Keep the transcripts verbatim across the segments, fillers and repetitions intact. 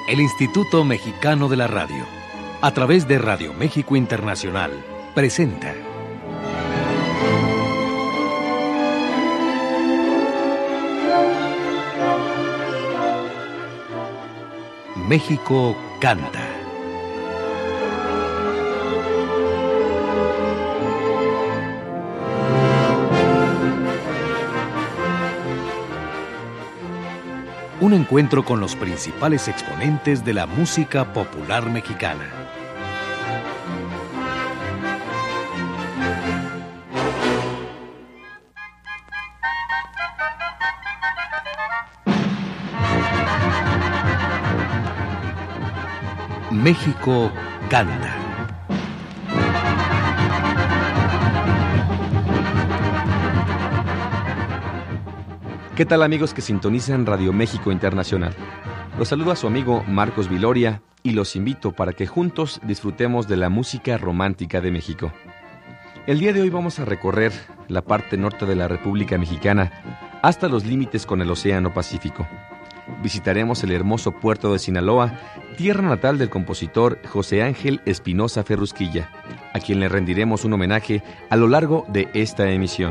El Instituto Mexicano de la Radio, a través de Radio México Internacional, presenta México canta. Un encuentro con los principales exponentes de la música popular mexicana. México canta. ¿Qué tal, amigos que sintonizan Radio México Internacional? Los saludo a su amigo Marcos Viloria y los invito para que juntos disfrutemos de la música romántica de México. El día de hoy vamos a recorrer la parte norte de la República Mexicana hasta los límites con el Océano Pacífico. Visitaremos el hermoso puerto de Sinaloa, tierra natal del compositor José Ángel Espinosa Ferrusquilla, a quien le rendiremos un homenaje a lo largo de esta emisión.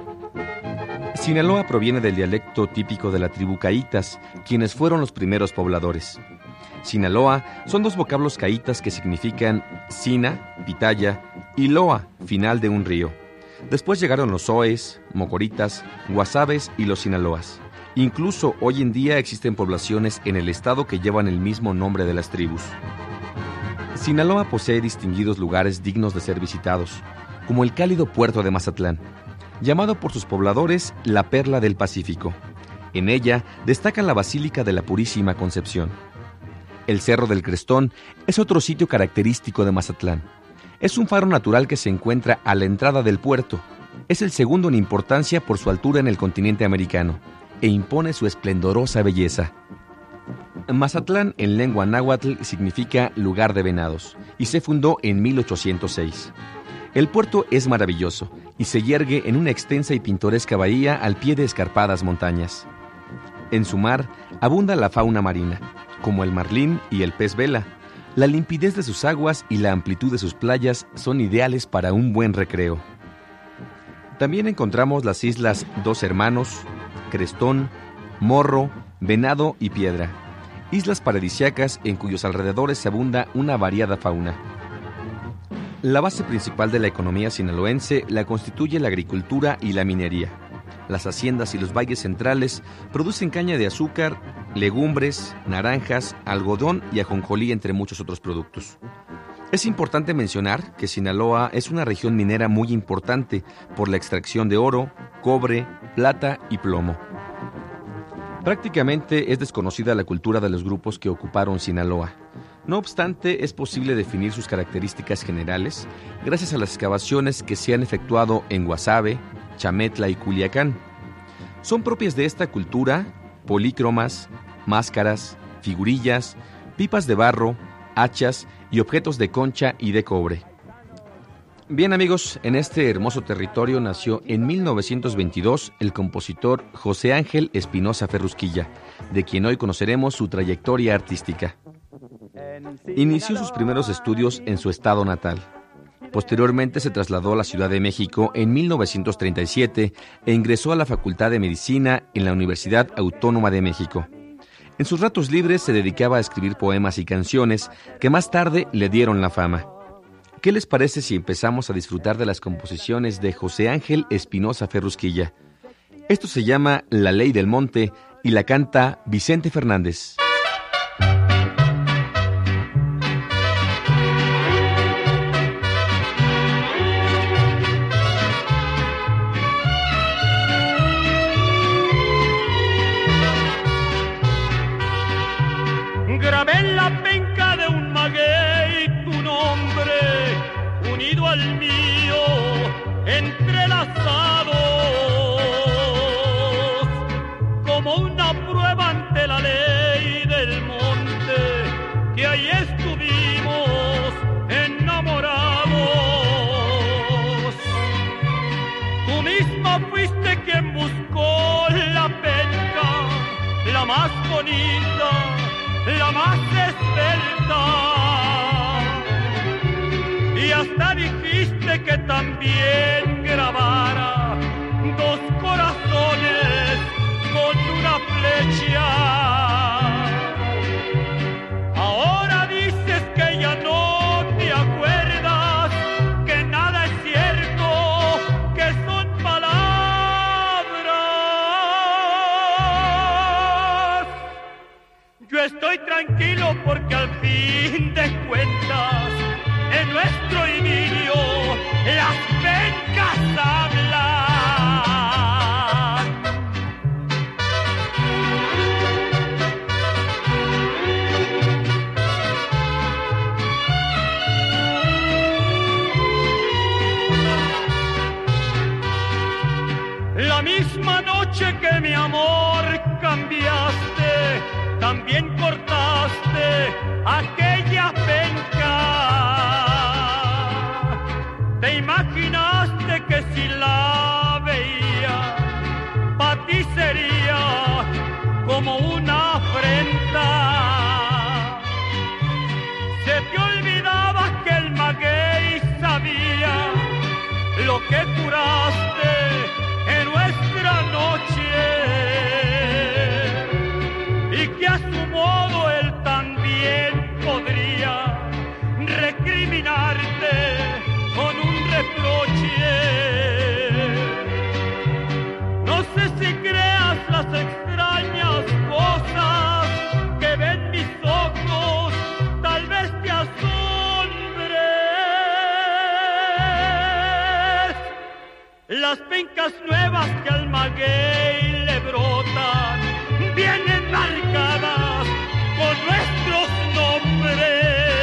Sinaloa proviene del dialecto típico de la tribu Caitas, quienes fueron los primeros pobladores. Sinaloa son dos vocablos caitas que significan Sina, pitaya, y Loa, final de un río. Después llegaron los Soes, Mocoritas, Guasabes y los Sinaloas. Incluso hoy en día existen poblaciones en el estado que llevan el mismo nombre de las tribus. Sinaloa posee distinguidos lugares dignos de ser visitados, como el cálido puerto de Mazatlán, llamado por sus pobladores la Perla del Pacífico. En ella destaca la Basílica de la Purísima Concepción. El Cerro del Crestón es otro sitio característico de Mazatlán. Es un faro natural que se encuentra a la entrada del puerto. Es el segundo en importancia por su altura en el continente americano e impone su esplendorosa belleza. Mazatlán, en lengua náhuatl, significa lugar de venados y se fundó en mil ochocientos seis. El puerto es maravilloso y se yergue en una extensa y pintoresca bahía al pie de escarpadas montañas. En su mar abunda la fauna marina, como el marlín y el pez vela. La limpidez de sus aguas y la amplitud de sus playas son ideales para un buen recreo. También encontramos las islas Dos Hermanos, Crestón, Morro, Venado y Piedra, islas paradisíacas en cuyos alrededores abunda una variada fauna. La base principal de la economía sinaloense la constituye la agricultura y la minería. Las haciendas y los valles centrales producen caña de azúcar, legumbres, naranjas, algodón y ajonjolí, entre muchos otros productos. Es importante mencionar que Sinaloa es una región minera muy importante por la extracción de oro, cobre, plata y plomo. Prácticamente es desconocida la cultura de los grupos que ocuparon Sinaloa. No obstante, es posible definir sus características generales gracias a las excavaciones que se han efectuado en Guasave, Chametla y Culiacán. Son propias de esta cultura polícromas, máscaras, figurillas, pipas de barro, hachas y objetos de concha y de cobre. Bien, amigos, en este hermoso territorio nació en mil novecientos veintidós el compositor José Ángel Espinosa Ferrusquilla, de quien hoy conoceremos su trayectoria artística. Inició sus primeros estudios en su estado natal. Posteriormente se trasladó a la Ciudad de México en mil novecientos treinta y siete e ingresó a la Facultad de Medicina en la Universidad Autónoma de México. En sus ratos libres se dedicaba a escribir poemas y canciones que más tarde le dieron la fama. ¿Qué les parece si empezamos a disfrutar de las composiciones de José Ángel Espinosa Ferrusquilla? Esto se llama La Ley del Monte y la canta Vicente Fernández. Grabé en la penca de un maguey tu nombre, unido al mío, entrelazados, como una prueba ante la ley del monte, que ahí estuvimos enamorados. Tú misma fuiste quien buscó la penca, la más bonita, la más esbelta. Y hasta dijiste que también grabara dos corazones con una flecha. Ahora dices que ya no te acuerdas, que nada es cierto, que son palabras. Yo estoy tranquilo porque al fin de cuentas en nuestro idilio las pencas hablan. La misma noche que mi amor cambiaste, también cortaste aquella penca. Te imaginaste que si la veía, pa' ti sería como una afrenta. Se te olvidaba que el maguey sabía lo que curaste en nuestra noche, y que a su modo él también podría recriminarte con un reproche. No sé si creas las extrañas cosas que ven mis ojos, tal vez te asombres. Las pencas nuevas que al maguey le brotan vienen marcadas con nuestros nombres.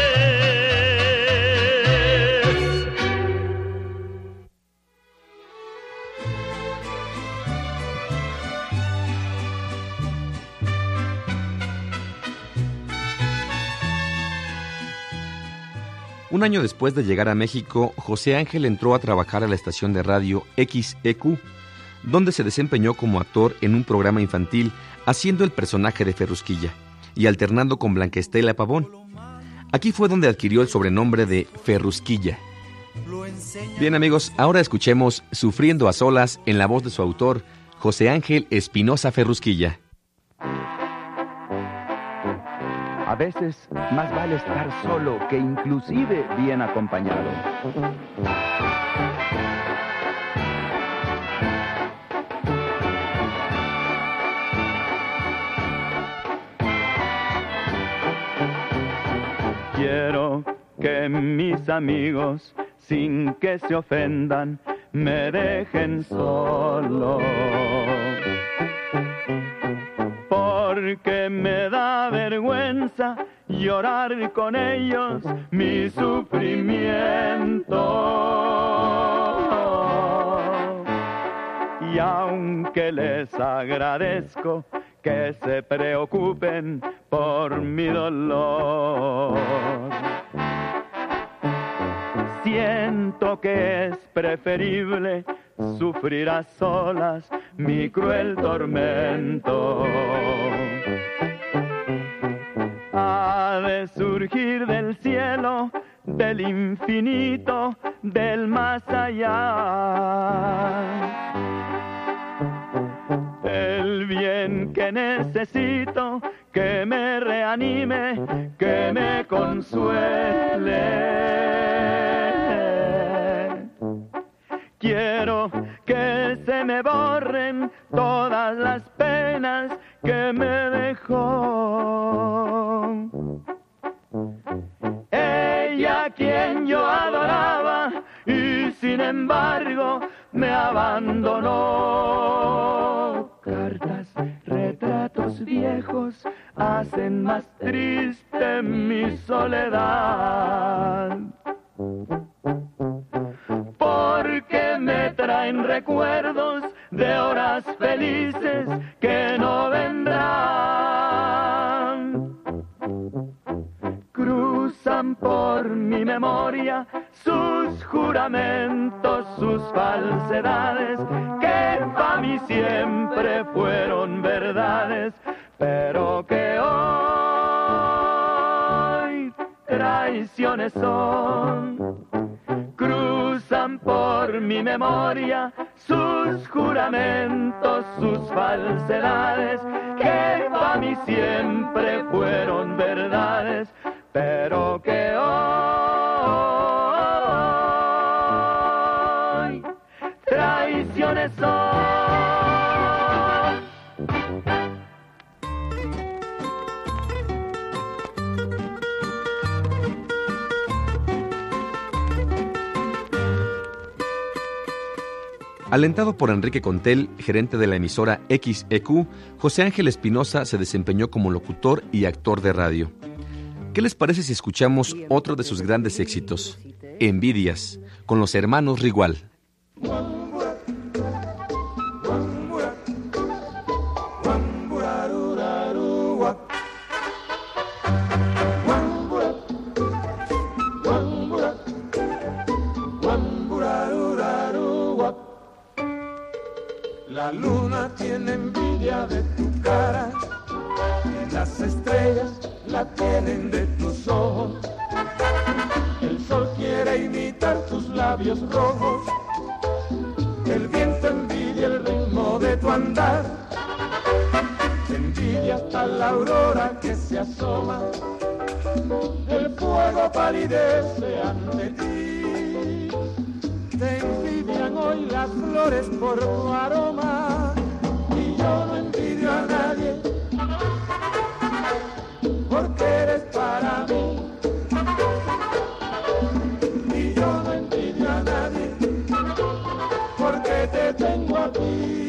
Un año después de llegar a México, José Ángel entró a trabajar a la estación de radio X E Q, donde se desempeñó como actor en un programa infantil, haciendo el personaje de Ferrusquilla y alternando con Blanca Estela Pavón. Aquí fue donde adquirió el sobrenombre de Ferrusquilla. Bien, amigos, ahora escuchemos Sufriendo a solas en la voz de su autor, José Ángel Espinosa Ferrusquilla. A veces más vale estar solo que inclusive bien acompañado. Quiero que mis amigos, sin que se ofendan, me dejen solo. Porque me da vergüenza llorar con ellos mi sufrimiento. Y aunque les agradezco que se preocupen por mi dolor, siento que es preferible sufrir a solas mi cruel tormento. Ha de surgir del cielo, del infinito, del más allá, el bien que necesito, que me reanime, que me consuele. Quiero que se me borren todas las penas que me dejó. Ella quien yo adoraba y sin embargo me abandonó. Cartas, retratos viejos hacen más triste mi soledad, porque me traen recuerdos de horas felices que no vendrán. Cruzan por mi memoria sus juramentos, sus falsedades, que para mí siempre fueron verdades, pero que hoy traiciones son. Cruzan por mi memoria sus juramentos, sus falsedades, que para mí siempre fueron verdades, pero que hoy traiciones son. Alentado por Enrique Contel, gerente de la emisora X E Q, José Ángel Espinosa se desempeñó como locutor y actor de radio. ¿Qué les parece si escuchamos otro de sus grandes éxitos? Envidias, con los hermanos Rigual. La luna tiene envidia de tu cara y las estrellas la tienen de tus ojos. El sol quiere imitar tus labios rojos, el viento envidia el ritmo de tu andar. Te envidia hasta la aurora que se asoma, el fuego palidece ante ti. Te envidian hoy las flores por tu aroma y yo no envidio a nadie porque eres para mí. Y yo no envidio a nadie porque te tengo a ti.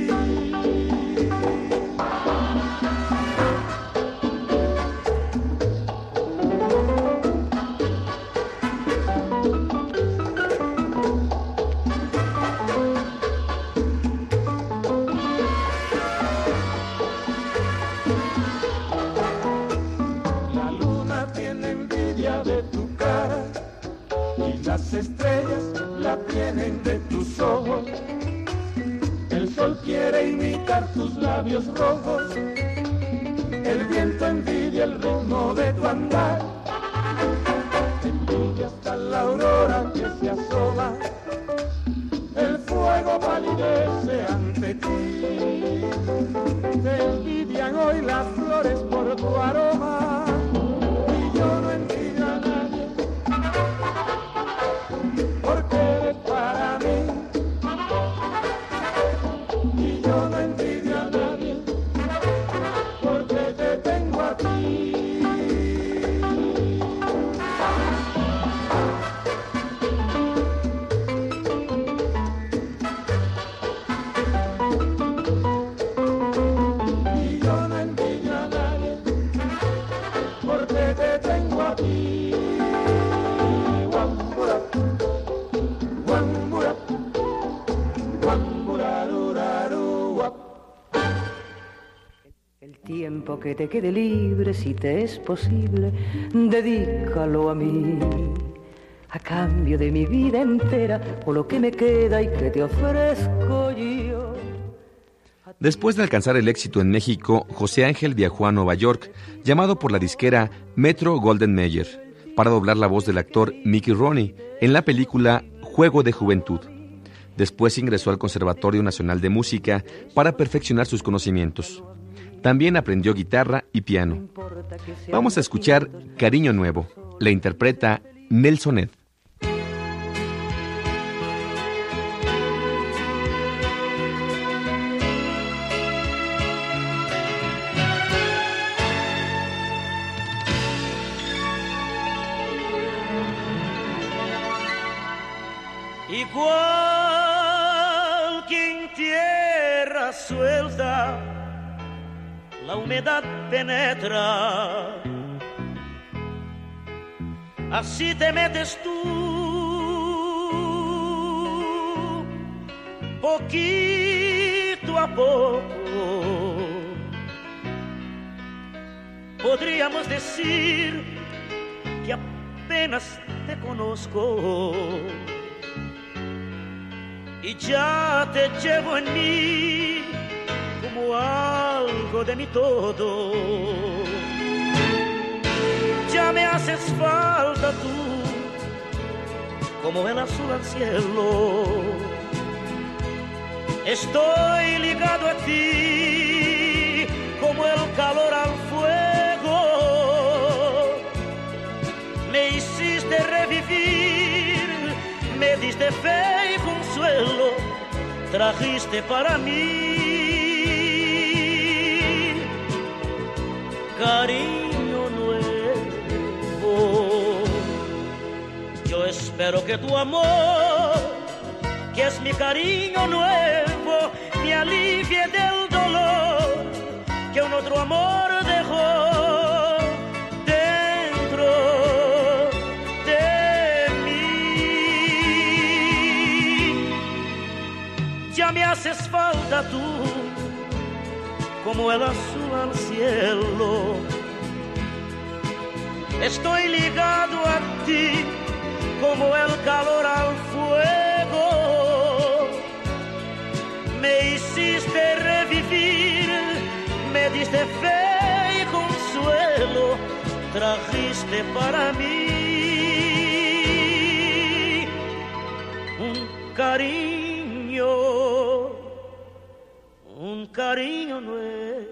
Las estrellas la tienen de tus ojos, el sol quiere imitar tus labios rojos, el viento envidia el ritmo de tu andar. Te envidia hasta la aurora que se asoma, el fuego palidece ante ti. Te envidian hoy las flores por tu aroma y yo no envidio a nadie porque eres para mí. Y yo no envidio a nadie porque te tengo a ti. Y yo no envidio a nadie porque te tengo a ti. El tiempo que te quede libre, si te es posible, dedícalo a mí, a cambio de mi vida entera, o lo que me queda y que te ofrezco yo. Después de alcanzar el éxito en México, José Ángel viajó a Nueva York, llamado por la disquera Metro Golden Mayer, para doblar la voz del actor Mickey Rooney en la película Juego de Juventud. Después ingresó al Conservatorio Nacional de Música para perfeccionar sus conocimientos. También aprendió guitarra y piano. Vamos a escuchar Cariño Nuevo. La interpreta Nelsonet. Igual que en tierra suelta la humedad penetra, así te metes tú, poquito a poco. Podríamos decir que apenas te conozco y ya te llevo en mí como algo de mi todo. Ya me haces falta tú, como el azul al cielo. Estoy ligado a ti, como el calor al fuego. Me hiciste revivir, me diste fe y consuelo, trajiste para mí cariño nuevo. Yo espero que tu amor, que es mi cariño nuevo, me alivie del dolor que un otro amor dejó dentro de mí. Ya me haces falta tú, como el azul al cielo. Estoy ligado a ti, como el calor al fuego. Me hiciste revivir, me diste fe y consuelo, trajiste para mí un cariño, un cariño nuevo.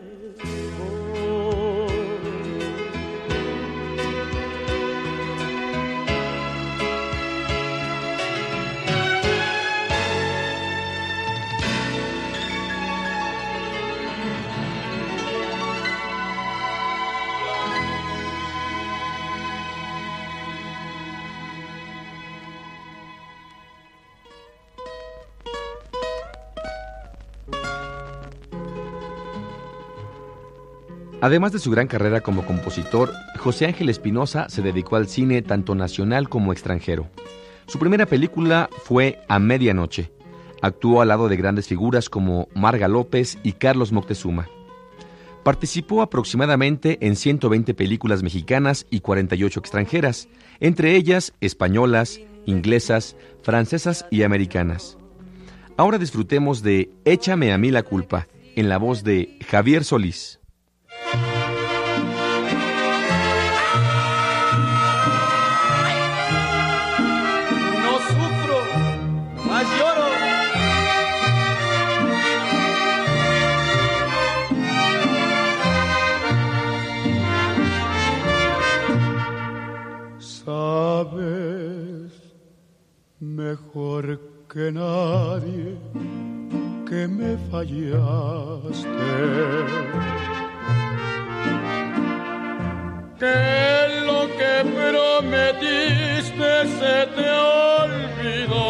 Además de su gran carrera como compositor, José Ángel Espinosa se dedicó al cine tanto nacional como extranjero. Su primera película fue A Medianoche. Actuó al lado de grandes figuras como Marga López y Carlos Moctezuma. Participó aproximadamente en ciento veinte películas mexicanas y cuarenta y ocho extranjeras, entre ellas españolas, inglesas, francesas y americanas. Ahora disfrutemos de Échame a mí la culpa, en la voz de Javier Solís. No sufro, más lloro. Sabes mejor que nadie que me fallaste, que lo que prometiste se te olvidó.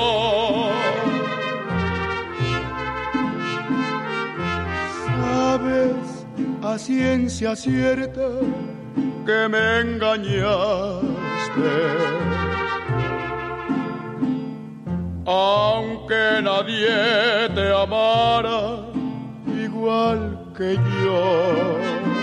Sabes a ciencia cierta que me engañaste, aunque nadie te amara igual que yo.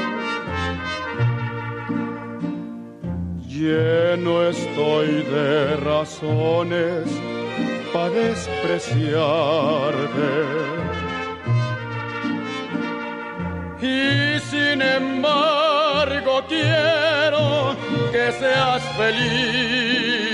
Lleno estoy de razones para despreciarte, y sin embargo quiero que seas feliz,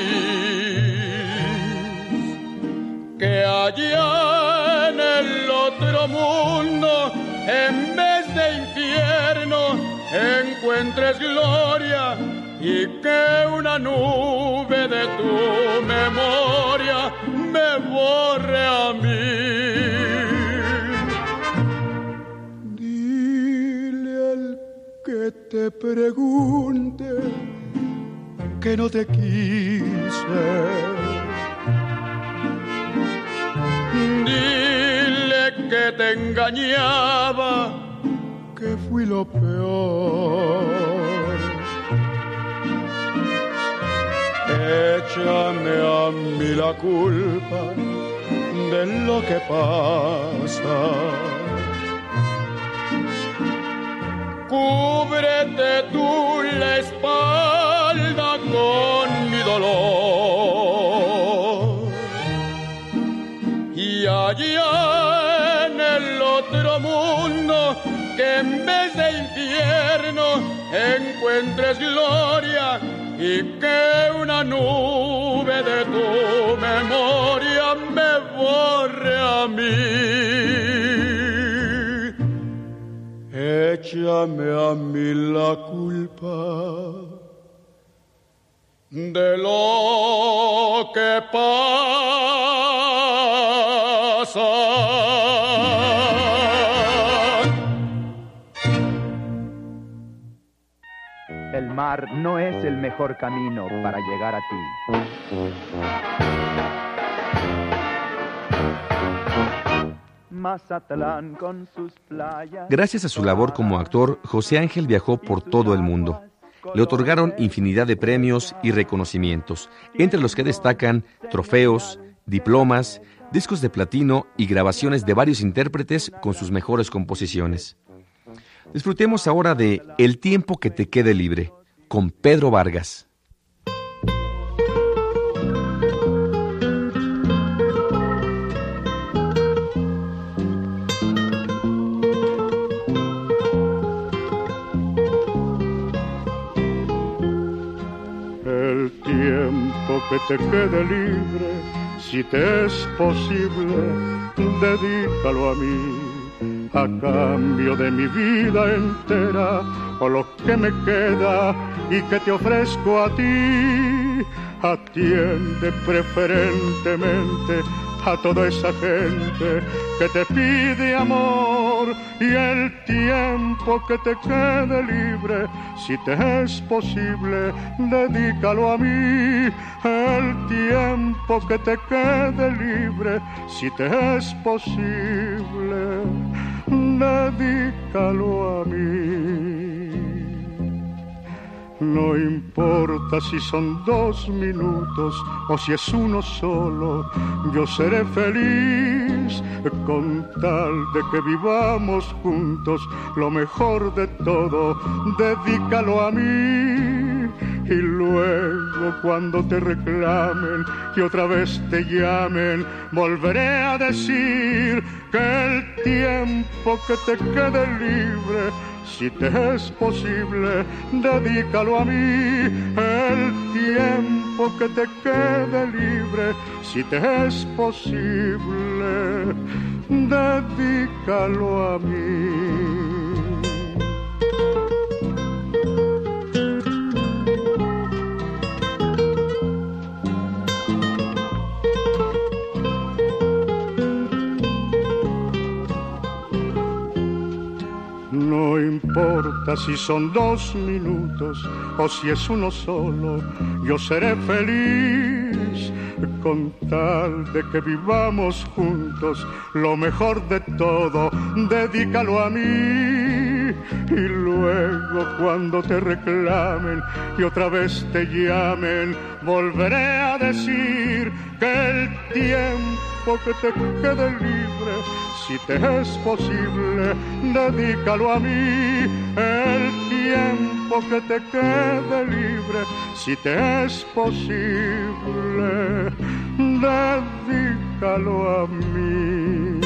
que allá en el otro mundo, en vez de infierno, encuentres gloria, y que una nube de tu memoria me borre a mí. Dile al que te pregunte que no te quise. Dile que te engañaba, que fui lo peor. Échame a mí la culpa de lo que pasa. Cúbrete tú la espalda con mi dolor, y allá en el otro mundo, que en vez de infierno encuentres gloria, y que una nube de tu memoria me borre a mí. Échame a mí la culpa de lo que pasa. El mar no es el mejor camino para llegar a ti. Mazatlán con sus playas. Gracias a su labor como actor, José Ángel viajó por todo el mundo. Le otorgaron infinidad de premios y reconocimientos, entre los que destacan trofeos, diplomas, discos de platino y grabaciones de varios intérpretes con sus mejores composiciones. Disfrutemos ahora de El tiempo que te quede libre, con Pedro Vargas. El tiempo que te quede libre, si te es posible, dedícalo a mí, a cambio de mi vida entera, o lo que me queda y que te ofrezco a ti. Atiende preferentemente a toda esa gente que te pide amor, y el tiempo que te quede libre, si te es posible, dedícalo a mí. El tiempo que te quede libre, si te es posible, dedícalo a mí. No importa si son dos minutos o si es uno solo, yo seré feliz con tal de que vivamos juntos. Lo mejor de todo, dedícalo a mí. Y luego cuando te reclamen y otra vez te llamen, volveré a decir que el tiempo que te quede libre, si te es posible, dedícalo a mí. El tiempo que te quede libre, si te es posible, dedícalo a mí. No importa si son dos minutos o si es uno solo, yo seré feliz con tal de que vivamos juntos. Lo mejor de todo, dedícalo a mí. Y luego cuando te reclamen y otra vez te llamen, volveré a decir que el tiempo que te quede libre, si te es posible, dedícalo a mí. El tiempo que te quede libre, si te es posible, dedícalo a mí.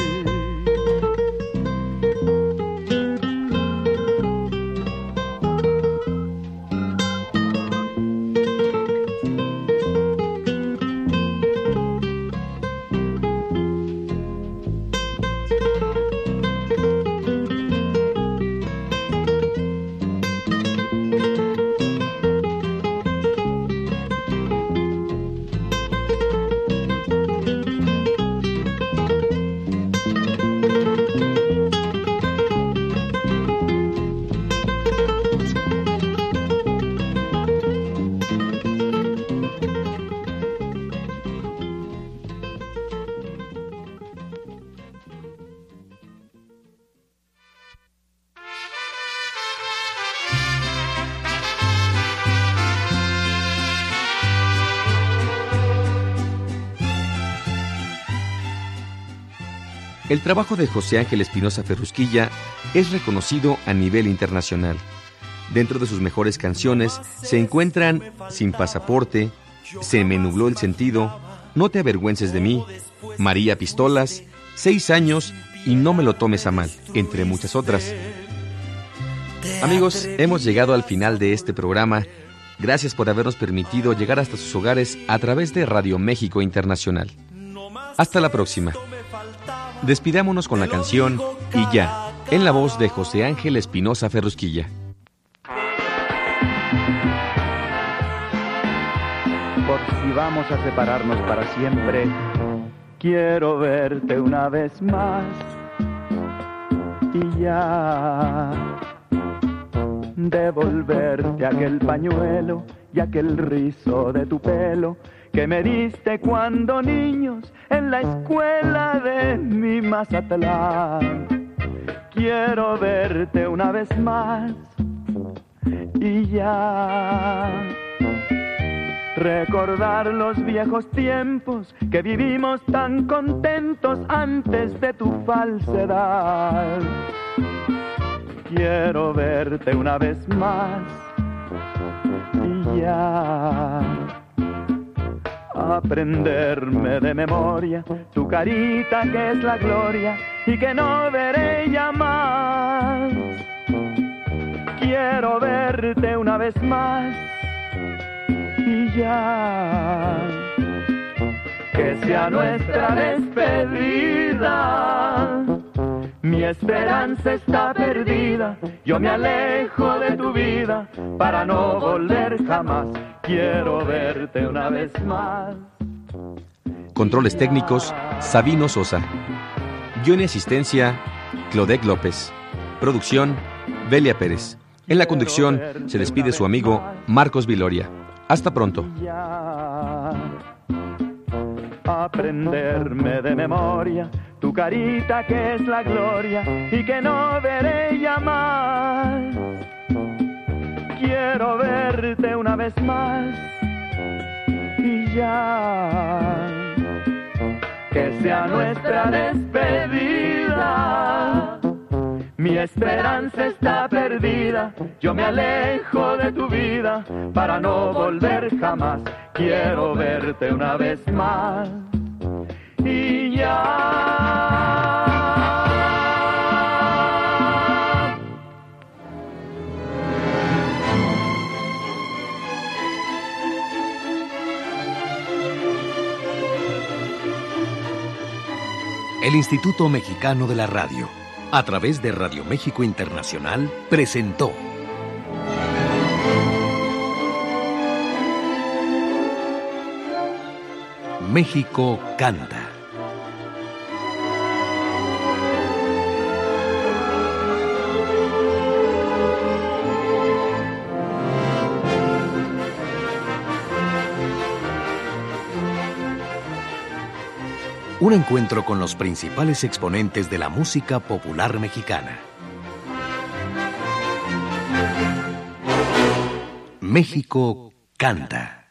El trabajo de José Ángel Espinosa Ferrusquilla es reconocido a nivel internacional. Dentro de sus mejores canciones se encuentran Sin Pasaporte, Se me nubló el sentido, No te avergüences de mí, María Pistolas, Seis años y No me lo tomes a mal, entre muchas otras. Amigos, hemos llegado al final de este programa Gracias por habernos permitido llegar hasta sus hogares a través de Radio México Internacional. Hasta la próxima. Despidámonos con la canción Y Ya, en la voz de José Ángel Espinosa Ferrusquilla. Por si vamos a separarnos para siempre, quiero verte una vez más y ya devolverte aquel pañuelo y aquel rizo de tu pelo que me diste cuando niños en la escuela de mi Mazatlán. Quiero verte una vez más y ya recordar los viejos tiempos que vivimos tan contentos antes de tu falsedad. Quiero verte una vez más y ya aprenderme de memoria tu carita que es la gloria y que no veré ya más. Quiero verte una vez más y ya que sea nuestra despedida. Mi esperanza está perdida, yo me alejo de tu vida para no volver jamás. Quiero verte una vez más. Controles técnicos, Sabino Sosa. Guión y asistencia, Clodec López. Producción, Belia Pérez. En la conducción se despide su amigo Marcos Viloria. Hasta pronto. Aprenderme de memoria tu carita que es la gloria y que no veré ya más. Quiero verte una vez más y ya que sea nuestra despedida. Mi esperanza está perdida, yo me alejo de tu vida para no volver jamás. Quiero verte una vez más y ya. El Instituto Mexicano de la Radio, a través de Radio México Internacional, presentó México Canta. Un encuentro con los principales exponentes de la música popular mexicana. México Canta.